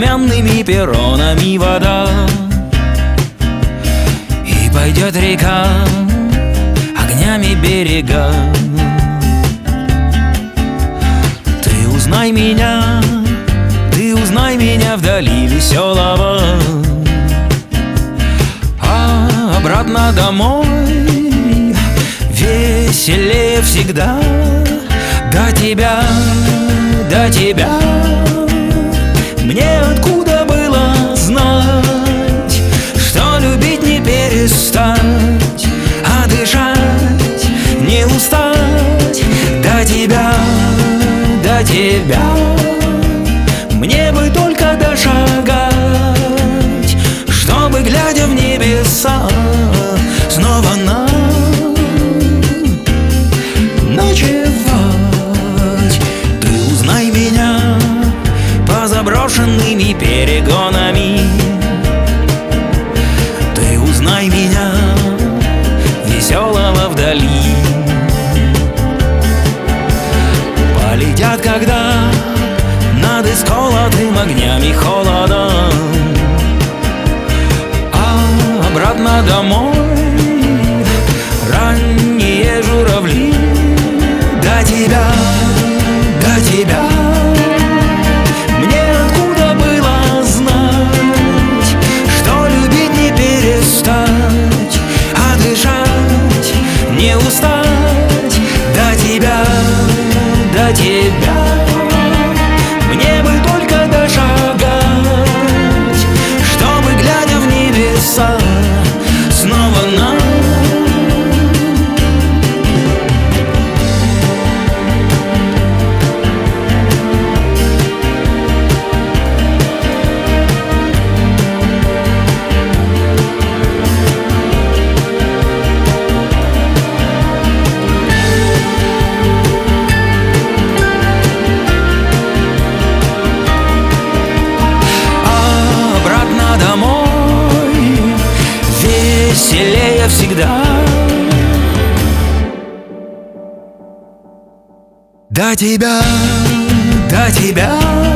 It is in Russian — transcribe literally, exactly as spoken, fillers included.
стеклянными перронами вода, и пойдет река огнями берега. Ты узнай меня, ты узнай меня вдали веселого, а обратно домой веселее всегда. До тебя, до тебя мне откуда было знать, что любить не перестать, а дышать не устать. До тебя, до тебя мне бы только дошагать, чтобы, глядя в небеса, снова на ночевать. Ты узнай меня по заброшенными перегонами, ты узнай меня веселого вдали. Полетят, когда над исколотым огнями холодом, а обратно домой ранние журавли. До тебя, до тебя мне откуда было знать, что любить не перестать, а дышать не устать. До тебя, до тебя мне бы только дошагать, чтобы, глядя в небеса, снова на веселее всегда. До тебя, до тебя